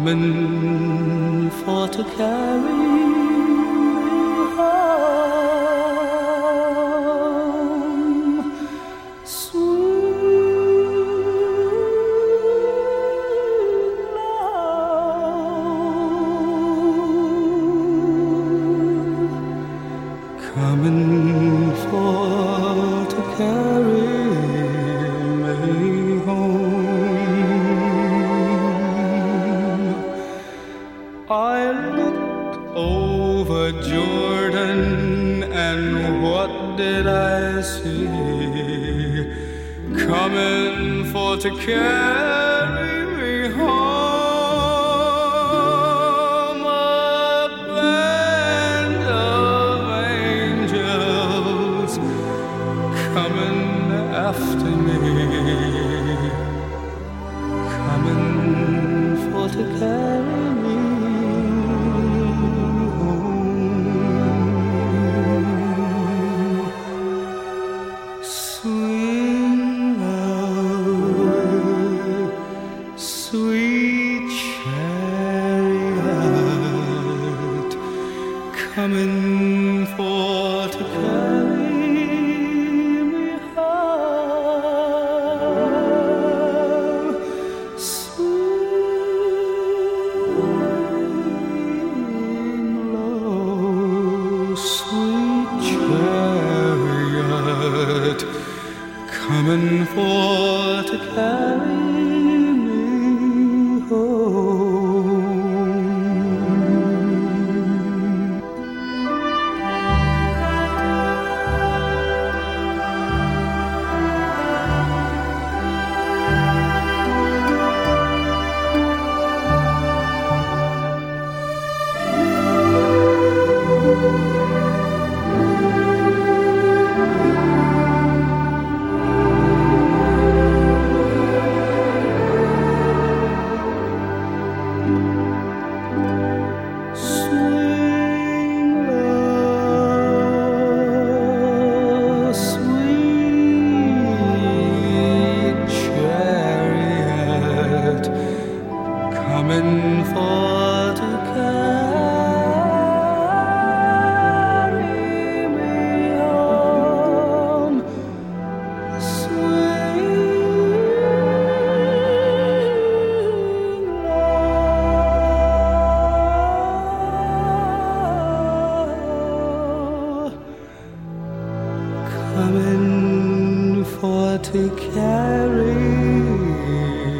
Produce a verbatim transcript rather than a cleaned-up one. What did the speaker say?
coming for to carry me home. Sweet love, coming for to carry me home. I looked over Jordan, and what did I see? Coming for to carry me home, a band of angels coming after me, coming for to carry me home. Sweet love, sweet chariot, coming for to carry me home. Swing low, sweet chariot, coming for to carry me home. Swing low, sweet chariot, coming for to carry me home. Swing low, coming for to carry